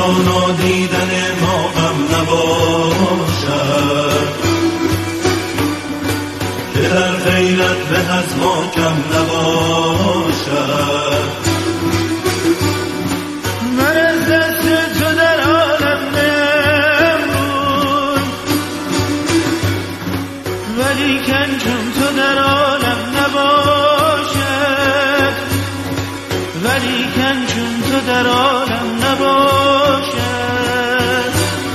را نادیدن ما غم نباشد، که در غیرت به از ما کم نباشد. من از دست تو در عالم نمون، ولیکن چون تو در عالم نباشد، ولیکن چون تو در عالم نباشد.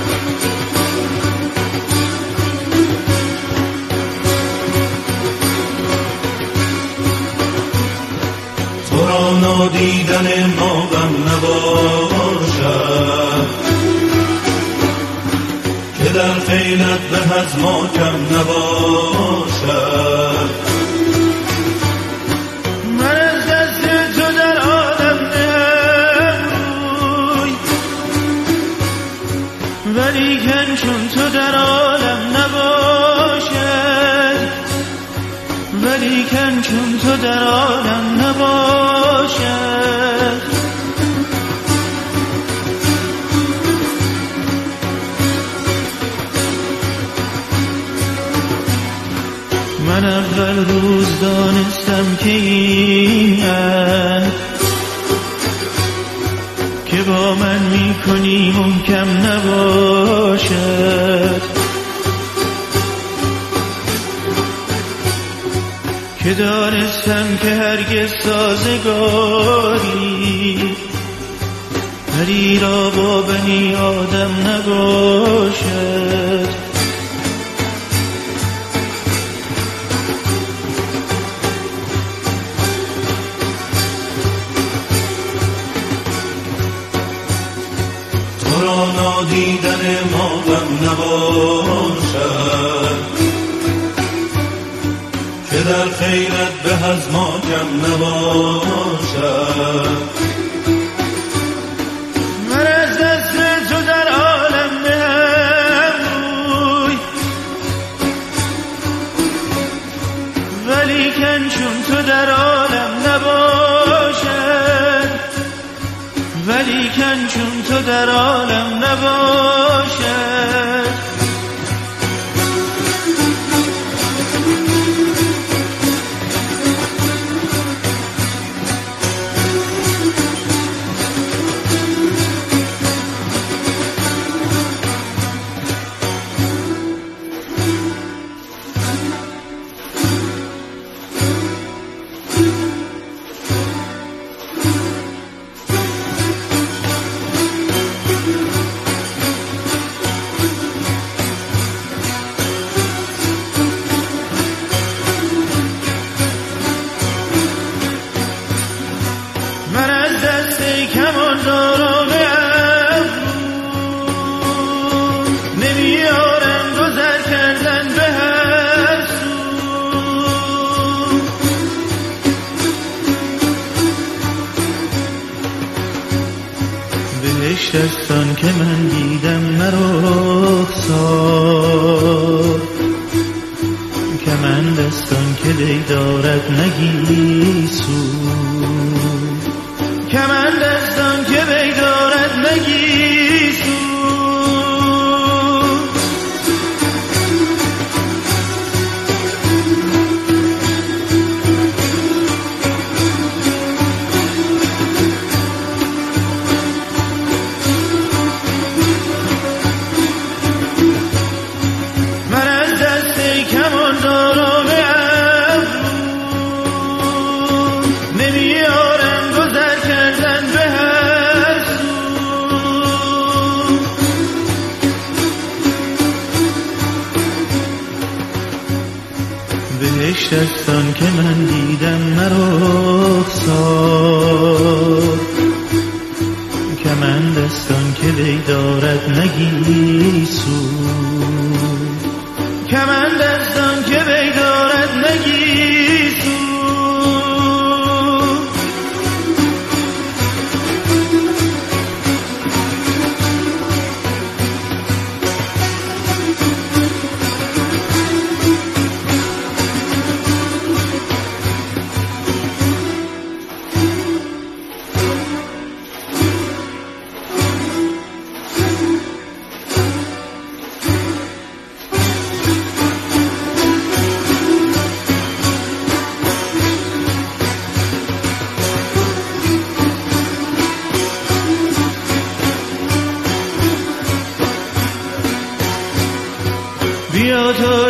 تو را نادیدن ما غم نباشد، که در خیلت به از ما کم نباشد. من از دست تو در عالم نمون، ولیکن چون تو در عالم نباشد، ولیکن چون تو در عالم نباشد. من اول روز دانستم که این عهد که با من میکنی محکم نباشد، که دانستم که هرگز سازگاری پری را با بنی آدم نباشد. تو را نادیدن ما غم نباشد، که در خیرت به از ما کم نباشد. من از دست تو در عالم نمون، ولیکن چون تو در عالم نباشد، ولیکن چون تو در عالم نباشد. من از دست کمانداران ابرو نمیارم گذر کردن به هر سو. بهشت است آن که من دیدم نه رخسار، کمند است آن که دی دارد نه گیسو، کمند است آن که وی دارد نه گیسو. من از دست کمانداران ابرو نمیارم گذر کردن به هر سو. بهشت است آن که من دیدم نه رخسار، کمند است آن که وی دارد نه گیسو، کمند است آن که وی دارد نه گیسو.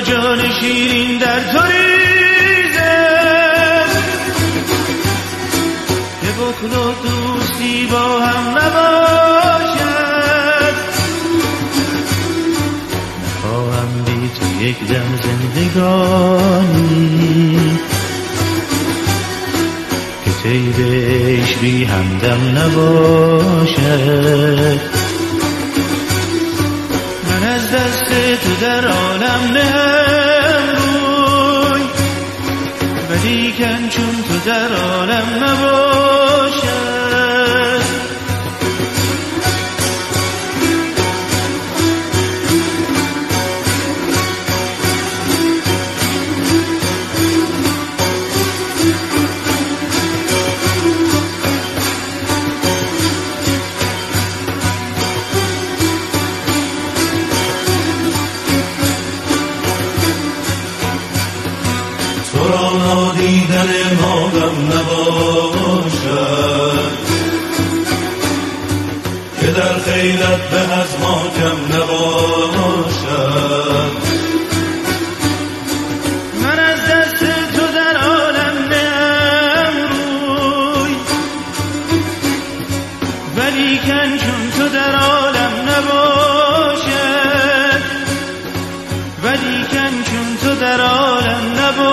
جان شیرین در تو ریزه که بخل و دوستی با هم نباشد. نخواهم بی تو یک دم زندگانی که تیرش بی همدم نباشد. من از دست تو در عالم نهم روی ولیکن چون تو در عالم نباشد. تو را نادیدن ما غم نباشد که در خیلت به از ما کم نباشد. من از دست تو در عالم نهم روی ولیکن چون تو در عالم نباشد. ولیکن چون تو در عالم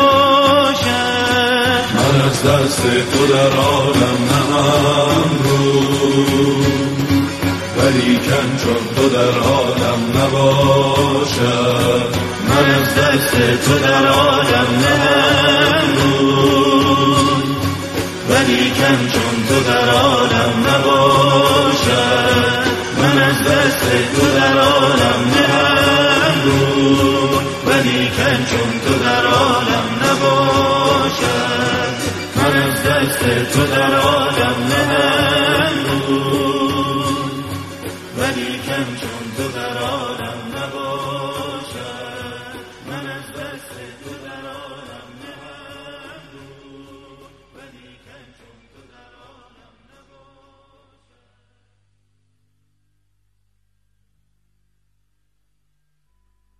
نباشد. من از دست تو در عالم نهم روی ولیکن چون تو در عالم نباشد. من از دست تو در عالم نهم روی ولیکن چون تو در عالم نباشد. من از دست تو در عالم نهم روی ولیکن چون تو در عالم نباشد. من از دست تو در